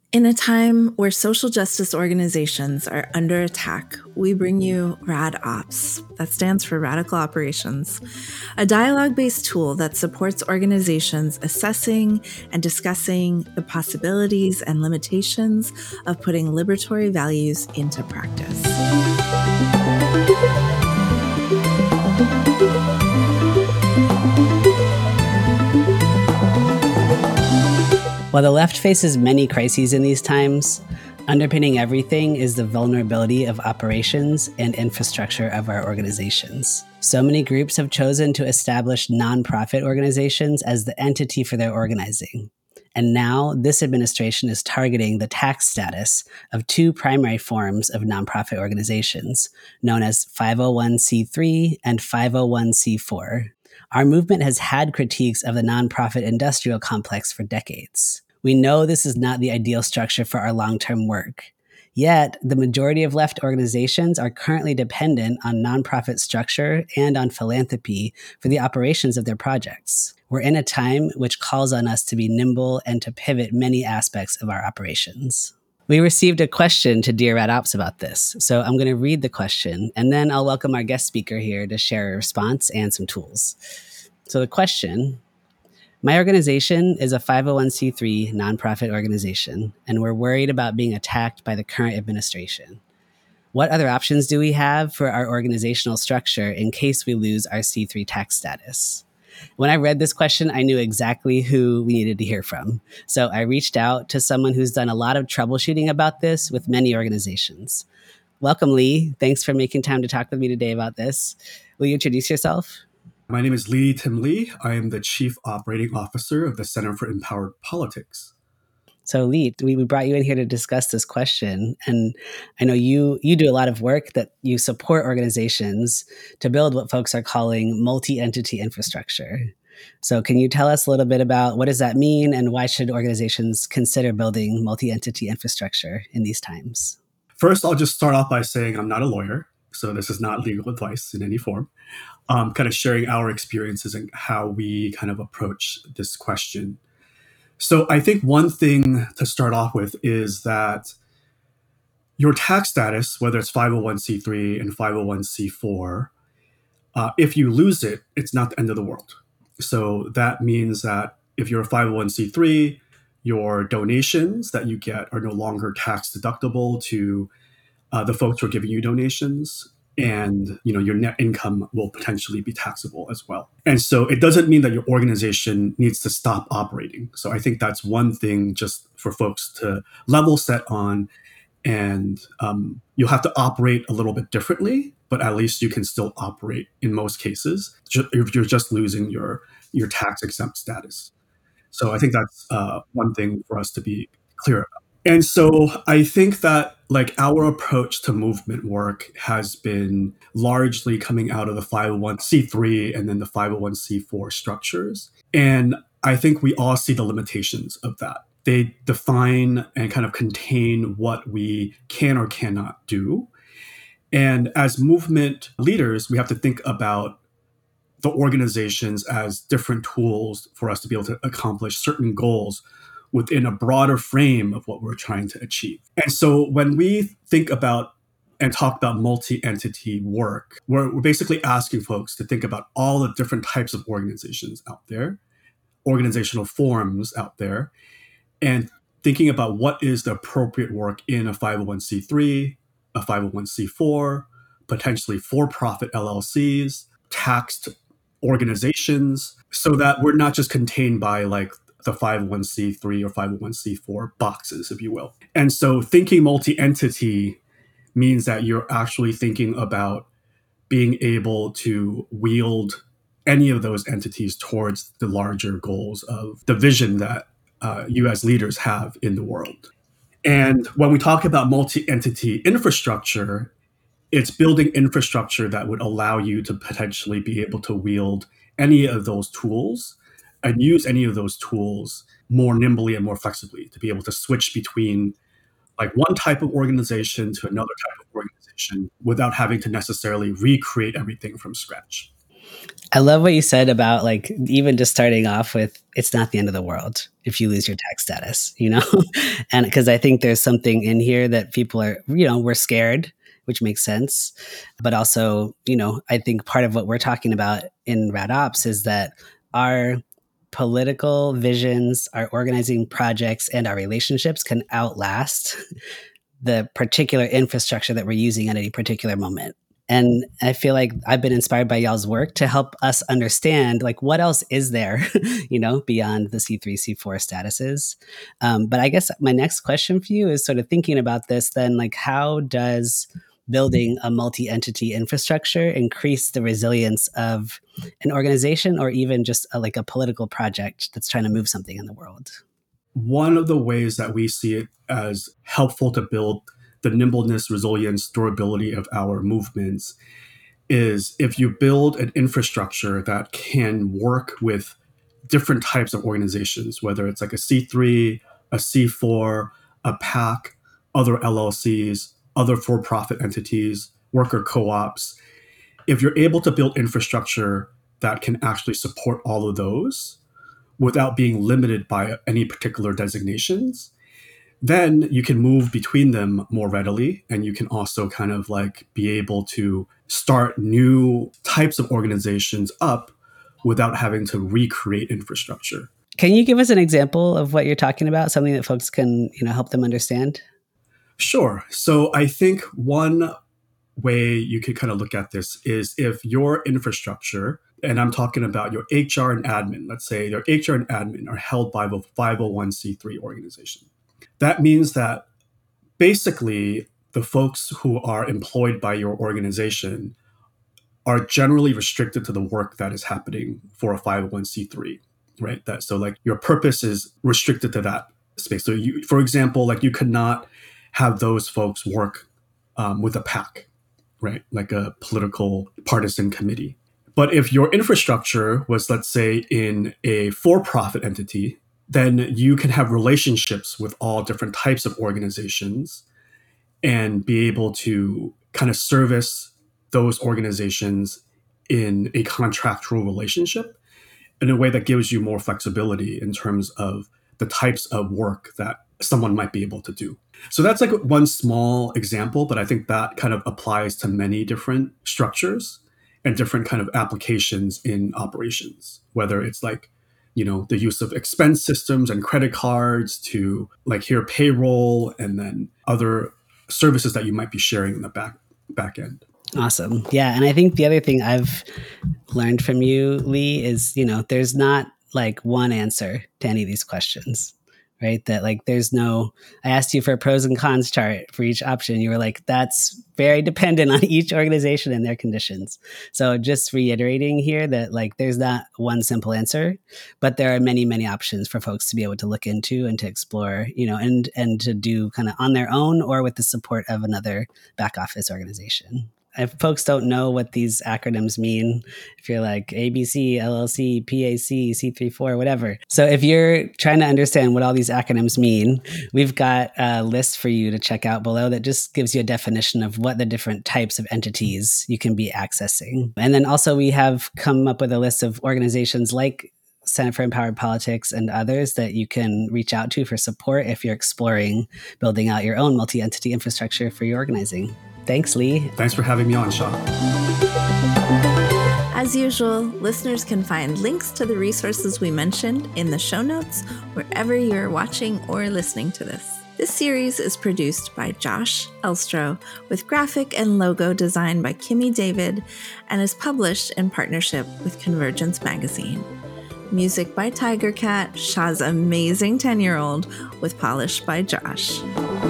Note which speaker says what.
Speaker 1: In a time where social justice organizations are under attack, we bring you RADOps. That stands for Radical Operations, a dialogue-based tool that supports organizations assessing and discussing the possibilities and limitations of putting liberatory values into practice.
Speaker 2: While the left faces many crises in these times, underpinning everything is the vulnerability of operations and infrastructure of our organizations. So many groups have chosen to establish nonprofit organizations as the entity for their organizing. And now this administration is targeting the tax status of two primary forms of nonprofit organizations, known as 501c3 and 501c4. Our movement has had critiques of the nonprofit industrial complex for decades. We know this is not the ideal structure for our long-term work. Yet, the majority of left organizations are currently dependent on nonprofit structure and on philanthropy for the operations of their projects. We're in a time which calls on us to be nimble and to pivot many aspects of our operations. We received a question to Dear RADOps about this, so I'm going to read the question, and then I'll welcome our guest speaker here to share a response and some tools. So the question: my organization is a 501c3 nonprofit organization, and we're worried about being attacked by the current administration. What other options do we have for our organizational structure in case we lose our C3 tax status? When I read this question, I knew exactly who we needed to hear from. So I reached out to someone who's done a lot of troubleshooting about this with many organizations. Welcome, Lee. Thanks for making time to talk with me today about this. Will you introduce yourself?
Speaker 3: My name is Tim Lee. I am the Chief Operating Officer of the Center for Empowered Politics.
Speaker 2: So Lee, we brought you in here to discuss this question. And I know you do a lot of work that you support organizations to build what folks are calling multi-entity infrastructure. So can you tell us a little bit about what does that mean and why should organizations consider building multi-entity infrastructure in these times?
Speaker 3: First, I'll just start off by saying I'm not a lawyer, so this is not legal advice in any form. Kind of sharing our experiences and how we kind of approach this question. So I think one thing to start off with is that your tax status, whether it's 501c3 and 501c4, if you lose it, it's not the end of the world. So that means that if you're a 501c3, your donations that you get are no longer tax deductible to the folks who are giving you donations. And your net income will potentially be taxable as well. And so it doesn't mean that your organization needs to stop operating. So I think that's one thing just for folks to level set on. And you'll have to operate a little bit differently, but at least you can still operate in most cases if you're just losing your tax exempt status. So I think that's one thing for us to be clear about. And so I think that our approach to movement work has been largely coming out of the 501c3 and then the 501c4 structures. And I think we all see the limitations of that. They define and kind of contain what we can or cannot do. And as movement leaders, we have to think about the organizations as different tools for us to be able to accomplish certain goals within a broader frame of what we're trying to achieve. And so when we think about and talk about multi-entity work, we're basically asking folks to think about all the different types of organizations out there, organizational forms out there, and thinking about what is the appropriate work in a 501c3, a 501c4, potentially for-profit LLCs, taxed organizations, so that we're not just contained by the 501c3 or 501c4 boxes, if you will. And so thinking multi-entity means that you're actually thinking about being able to wield any of those entities towards the larger goals of the vision that you as leaders have in the world. And when we talk about multi-entity infrastructure, it's building infrastructure that would allow you to potentially be able to wield any of those tools and use any of those tools more nimbly and more flexibly to be able to switch between one type of organization to another type of organization without having to necessarily recreate everything from scratch.
Speaker 2: I love what you said about like even just starting off with it's not the end of the world if you lose your tax status, and because I think there's something in here that people are, we're scared, which makes sense. But also, I think part of what we're talking about in RadOps is that our political visions, our organizing projects, and our relationships can outlast the particular infrastructure that we're using at any particular moment. And I feel like I've been inspired by y'all's work to help us understand like what else is there, beyond the C3, C4 statuses. But I guess my next question for you is sort of thinking about this then, like how does building a multi-entity infrastructure increase the resilience of an organization or even just like a political project that's trying to move something in the world?
Speaker 3: One of the ways that we see it as helpful to build the nimbleness, resilience, durability of our movements is if you build an infrastructure that can work with different types of organizations, whether it's like a C3, a C4, a PAC, other LLCs, other for-profit entities, worker co-ops. If you're able to build infrastructure that can actually support all of those without being limited by any particular designations, then you can move between them more readily. And you can also kind of like be able to start new types of organizations up without having to recreate infrastructure.
Speaker 2: Can you give us an example of what you're talking about? Something that folks can, help them understand?
Speaker 3: Sure. So I think one way you could kind of look at this is if your infrastructure, and I'm talking about your HR and admin, let's say your HR and admin are held by the 501c3 organization. That means that basically the folks who are employed by your organization are generally restricted to the work that is happening for a 501c3, right? So like your purpose is restricted to that space. So you, for example, like you could not have those folks work with a PAC, right? Like a political partisan committee. But if your infrastructure was, let's say, in a for-profit entity, then you can have relationships with all different types of organizations and be able to kind of service those organizations in a contractual relationship in a way that gives you more flexibility in terms of the types of work that someone might be able to do. So that's like one small example, but I think that kind of applies to many different structures and different kind of applications in operations, whether it's like, the use of expense systems and credit cards to like here payroll and then other services that you might be sharing in the back end.
Speaker 2: Awesome. Yeah. And I think the other thing I've learned from you, Lee, is, there's not like one answer to any of these questions, right? That like there's no, I asked you for a pros and cons chart for each option. You were like, that's very dependent on each organization and their conditions. So just reiterating here that like there's not one simple answer, but there are many, many options for folks to be able to look into and to explore, and to do kind of on their own or with the support of another back office organization. If folks don't know what these acronyms mean, if you're like ABC, LLC, PAC, C34, whatever. So if you're trying to understand what all these acronyms mean, we've got a list for you to check out below that just gives you a definition of what the different types of entities you can be accessing. And then also we have come up with a list of organizations like Center for Empowered Politics and others that you can reach out to for support if you're exploring building out your own multi-entity infrastructure for your organizing. Thanks, Lee.
Speaker 3: Thanks for having me on, Sean.
Speaker 1: As usual, listeners can find links to the resources we mentioned in the show notes wherever you're watching or listening to this. This series is produced by Josh Elstro with graphic and logo design by Kimmy David and is published in partnership with Convergence Magazine. Music by Tiger Cat, Shah's amazing 10-year-old, with polish by Josh.